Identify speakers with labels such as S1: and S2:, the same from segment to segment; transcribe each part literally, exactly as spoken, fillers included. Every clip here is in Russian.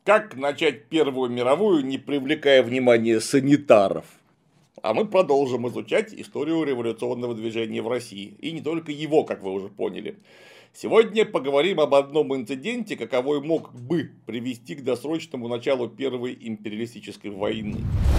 S1: Как начать Первую мировую, не привлекая внимания санитаров? А мы продолжим изучать историю революционного движения в России. И не только его, как вы уже поняли. Сегодня поговорим об одном инциденте, каковой мог бы привести к досрочному началу Первой империалистической войны.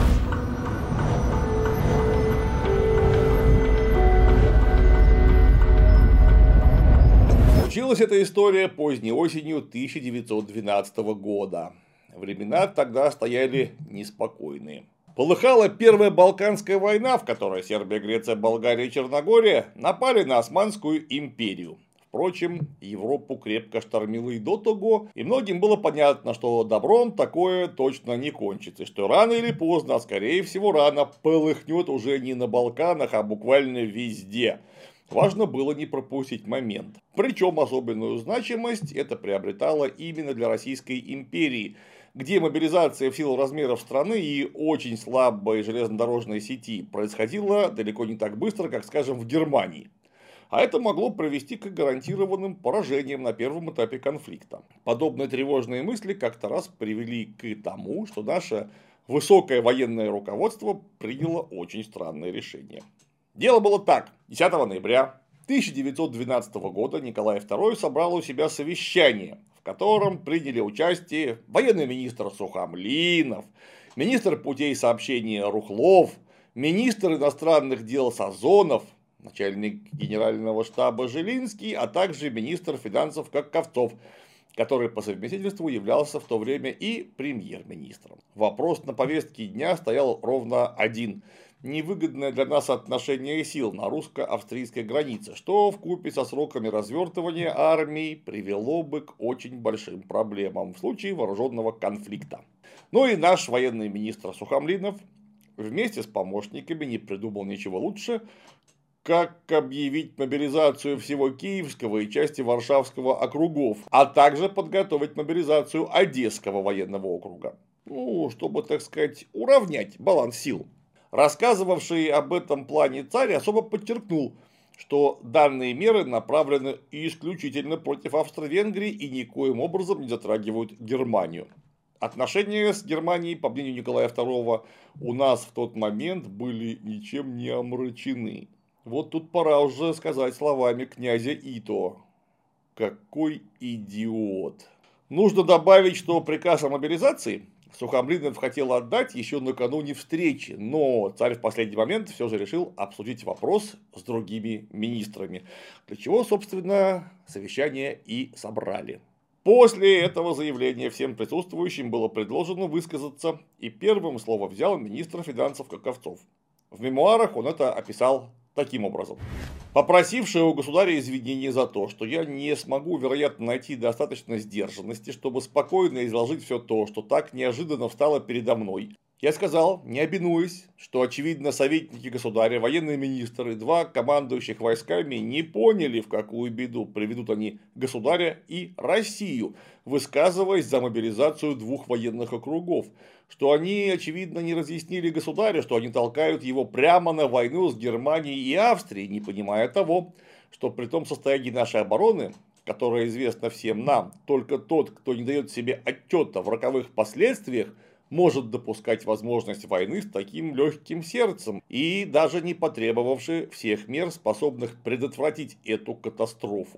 S1: Случилась эта история поздней осенью тысяча девятьсот двенадцатого года. Времена тогда стояли неспокойные. Полыхала Первая Балканская война, в которой Сербия, Греция, Болгария и Черногория напали на Османскую империю. Впрочем, Европу крепко штормило и до того, и многим было понятно, что добром такое точно не кончится, и что рано или поздно, а скорее всего рано, полыхнет уже не на Балканах, а буквально везде. Важно было не пропустить момент. Причем особенную значимость это приобретало именно для Российской империи, где мобилизация в силу размеров страны и очень слабой железнодорожной сети происходила далеко не так быстро, как, скажем, в Германии. А это могло привести к гарантированным поражениям на первом этапе конфликта. Подобные тревожные мысли как-то раз привели к тому, что наше высокое военное руководство приняло очень странное решение. Дело было так. десятого ноября тысяча девятьсот двенадцатого года Николай второй собрал у себя совещание, в котором приняли участие военный министр Сухомлинов, министр путей сообщения Рухлов, министр иностранных дел Сазонов, начальник генерального штаба Жилинский, а также министр финансов Каковцов, который по совместительству являлся в то время и премьер-министром. Вопрос на повестке дня стоял ровно один – невыгодное для нас отношение сил на русско-австрийской границе, что вкупе со сроками развертывания армии привело бы к очень большим проблемам в случае вооруженного конфликта. Ну и наш военный министр Сухомлинов вместе с помощниками не придумал ничего лучше, как объявить мобилизацию всего Киевского и части Варшавского округов, а также подготовить мобилизацию Одесского военного округа. Ну, чтобы, так сказать, уравнять баланс сил. Рассказывавший об этом плане царь особо подчеркнул, что данные меры направлены исключительно против Австро-Венгрии и никоим образом не затрагивают Германию. Отношения с Германией, по мнению Николая второго, у нас в тот момент были ничем не омрачены. Вот тут пора уже сказать словами князя Ито. Какой идиот. Нужно добавить, что приказ о мобилизации Сухомлинов хотел отдать еще накануне встречи, но царь в последний момент все же решил обсудить вопрос с другими министрами, для чего, собственно, совещание и собрали. После этого заявления всем присутствующим было предложено высказаться, и первым слово взял министр финансов Каковцов. В мемуарах он это описал таким образом. Попросивший у государя извинения за то, что я не смогу, вероятно, найти достаточно сдержанности, чтобы спокойно изложить все то, что так неожиданно встало передо мной, я сказал, не обинуясь, что, очевидно, советники государя, военный министр и два командующих войсками не поняли, в какую беду приведут они государя и Россию, высказываясь за мобилизацию двух военных округов, что они, очевидно, не разъяснили государю, что они толкают его прямо на войну с Германией и Австрией, не понимая того, что при том состоянии нашей обороны, которое известно всем нам, только тот, кто не дает себе отчета в роковых последствиях, может допускать возможность войны с таким легким сердцем и даже не потребовавший всех мер, способных предотвратить эту катастрофу.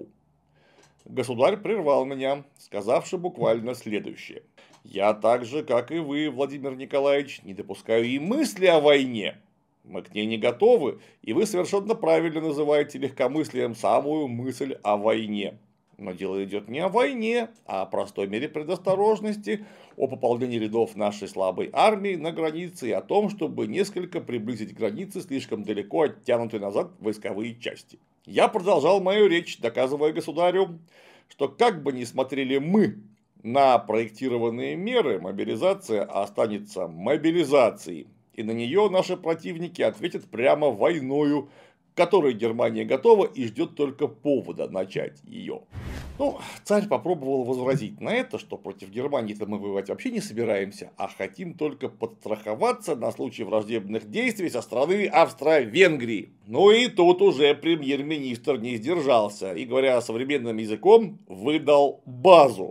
S1: Государь прервал меня, сказавши буквально следующее. Я так же, как и вы, Владимир Николаевич, не допускаю и мысли о войне. Мы к ней не готовы, и вы совершенно правильно называете легкомыслием самую мысль о войне. Но дело идет не о войне, а о простой мере предосторожности, о пополнении рядов нашей слабой армии на границе и о том, чтобы несколько приблизить границы слишком далеко оттянутые назад войсковые части. Я продолжал мою речь, доказывая государю, что как бы ни смотрели мы на проектированные меры, мобилизация останется мобилизацией, и на нее наши противники ответят прямо войною, к которой Германия готова и ждет только повода начать ее. Ну, царь попробовал возразить на это, что против Германии-то мы воевать вообще не собираемся, а хотим только подстраховаться на случай враждебных действий со стороны Австро-Венгрии. Ну и тут уже премьер-министр не сдержался и, говоря современным языком, выдал базу.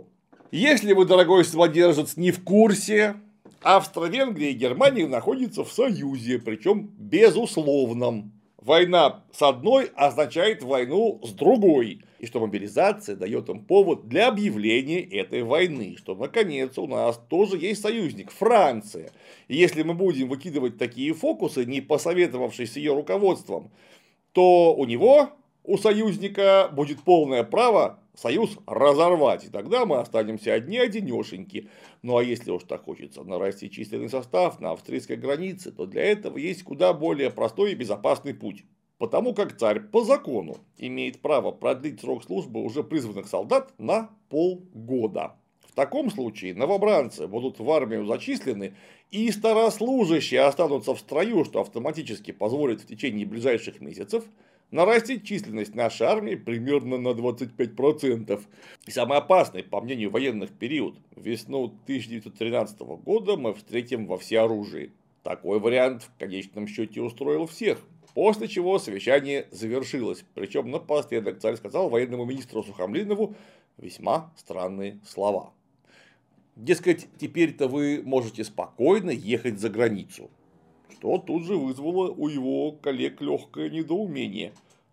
S1: Если вы, дорогой самодержец, не в курсе, Австро-Венгрия и Германия находятся в союзе, причем безусловном. Война с одной означает войну с другой. И что мобилизация дает им повод для объявления этой войны. Что, наконец, у нас тоже есть союзник – Франция. И если мы будем выкидывать такие фокусы, не посоветовавшись с ее руководством, то у него, у союзника, будет полное право союз разорвать. И тогда мы останемся одни-одинешеньки. Ну а если уж так хочется нарастить численный состав на австрийской границе, то для этого есть куда более простой и безопасный путь. Потому как царь по закону имеет право продлить срок службы уже призванных солдат на полгода. В таком случае новобранцы будут в армию зачислены, и старослужащие останутся в строю, что автоматически позволит в течение ближайших месяцев нарастить численность нашей армии примерно на двадцать пять процентов. И самый опасный, по мнению военных, период весну тысяча девятьсот тринадцатого года мы встретим во всеоружии. Такой вариант в конечном счете устроил всех. После чего совещание завершилось. Причем напоследок царь сказал военному министру Сухомлинову весьма странные слова. Дескать, теперь-то вы можете спокойно ехать за границу. Что тут же вызвало у его коллег легкое недоумение.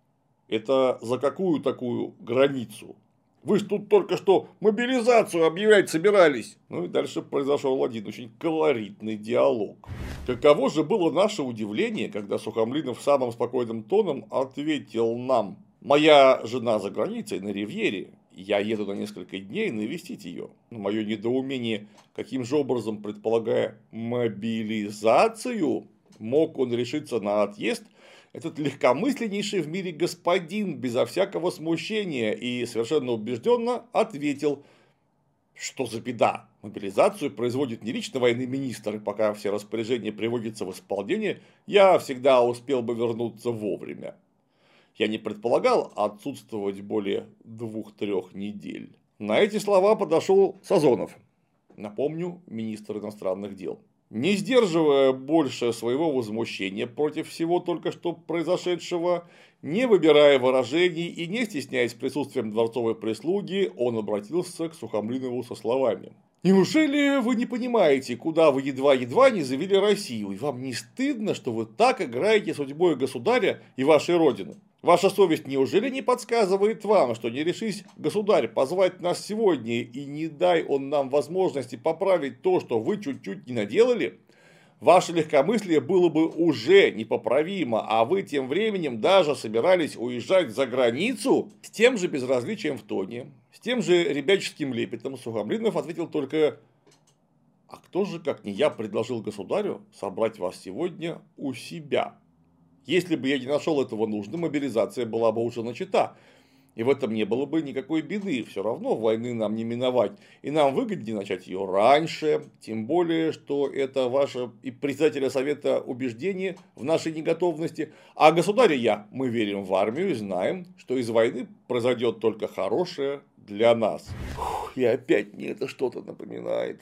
S1: Это за какую такую границу? Вы же тут только что мобилизацию объявлять собирались. Ну и дальше произошел один очень колоритный диалог. Каково же было наше удивление, когда Сухомлинов самым спокойным тоном ответил нам: моя жена за границей на Ривьере, я еду на несколько дней навестить ее. На мое недоумение, каким же образом, предполагая мобилизацию, мог он решиться на отъезд, этот легкомысленнейший в мире господин безо всякого смущения, и совершенно убежденно ответил: что за беда, мобилизацию производит не лично военный министр, и пока все распоряжения приводятся в исполнение, я всегда успел бы вернуться вовремя. Я не предполагал отсутствовать более двух-трех недель. На эти слова подошел Сазонов, напомню, министр иностранных дел. Не сдерживая больше своего возмущения против всего только что произошедшего, не выбирая выражений и не стесняясь присутствием дворцовой прислуги, он обратился к Сухомлинову со словами: неужели вы не понимаете, куда вы едва-едва не завели Россию, и вам не стыдно, что вы так играете судьбой государя и вашей родины? Ваша совесть неужели не подсказывает вам, что не решись государь позвать нас сегодня, и не дай он нам возможности поправить то, что вы чуть-чуть не наделали, ваше легкомыслие было бы уже непоправимо, а вы тем временем даже собирались уезжать за границу? С тем же безразличием в тоне, с тем же ребяческим лепетом Сухомлинов ответил только: а кто же, как не я, предложил государю собрать вас сегодня у себя? Если бы я не нашел этого нужным, мобилизация была бы уже начата. И в этом не было бы никакой беды. Все равно войны нам не миновать. И нам выгоднее начать ее раньше. Тем более, что это ваше и председателя совета убеждение в нашей неготовности. А государя я, мы верим в армию и знаем, что из войны произойдет только хорошее для нас. Фух, и опять мне это что-то напоминает.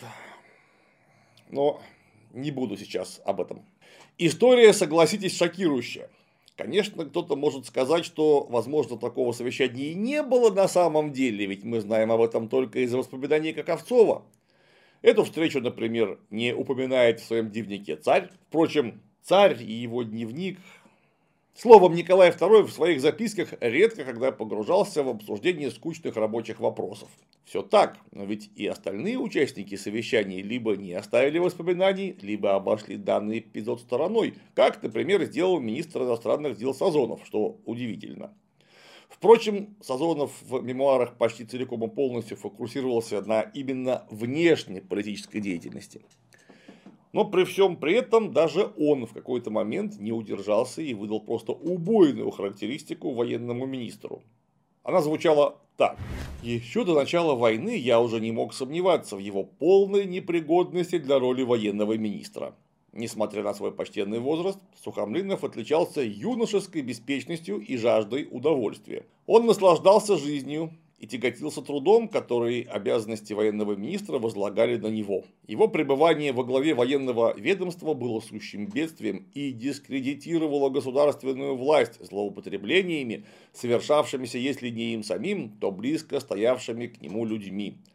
S1: Но не буду сейчас об этом. История, согласитесь, шокирующая. Конечно, кто-то может сказать, что, возможно, такого совещания и не было на самом деле, ведь мы знаем об этом только из воспоминаний Каковцова. Эту встречу, например, не упоминает в своем дневнике царь. Впрочем, царь и его дневник... Словом, Николай второй в своих записках редко когда погружался в обсуждение скучных рабочих вопросов. Все так, но ведь и остальные участники совещаний либо не оставили воспоминаний, либо обошли данный эпизод стороной, как, например, сделал министр иностранных дел Сазонов, что удивительно. Впрочем, Сазонов в мемуарах почти целиком и полностью фокусировался на именно внешней политической деятельности. Но при всем при этом даже он в какой-то момент не удержался и выдал просто убойную характеристику военному министру. Она звучала так: еще до начала войны я уже не мог сомневаться в его полной непригодности для роли военного министра. Несмотря на свой почтенный возраст, Сухомлинов отличался юношеской беспечностью и жаждой удовольствия. Он наслаждался жизнью и тяготился трудом, который обязанности военного министра возлагали на него. Его пребывание во главе военного ведомства было сущим бедствием и дискредитировало государственную власть злоупотреблениями, совершавшимися, если не им самим, то близко стоявшими к нему людьми.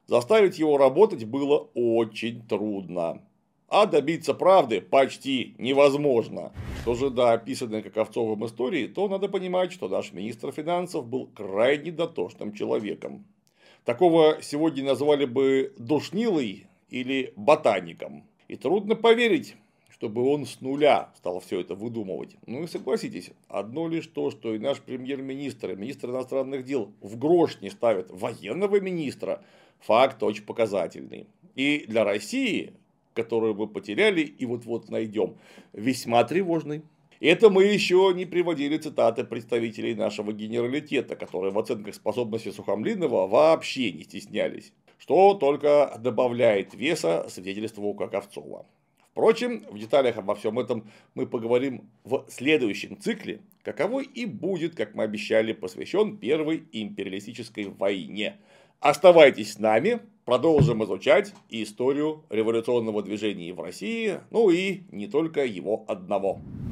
S1: Заставить его работать было очень трудно. А добиться правды почти невозможно. Что же до описанной Каковцовым истории, то надо понимать, что наш министр финансов был крайне дотошным человеком. Такого сегодня назвали бы душнилой или ботаником. И трудно поверить, чтобы он с нуля стал все это выдумывать. Ну и согласитесь, одно лишь то, что и наш премьер-министр, и министр иностранных дел в грош не ставят военного министра, факт очень показательный. И для России, которую мы потеряли и вот-вот найдем, весьма тревожный. Это мы еще не приводили цитаты представителей нашего генералитета, которые в оценках способности Сухомлинова вообще не стеснялись, что только добавляет веса свидетельству Каковцова. Впрочем, в деталях обо всем этом мы поговорим в следующем цикле, каковой и будет, как мы обещали, посвящен Первой империалистической войне. Оставайтесь с нами, продолжим изучать историю революционного движения в России, ну и не только его одного.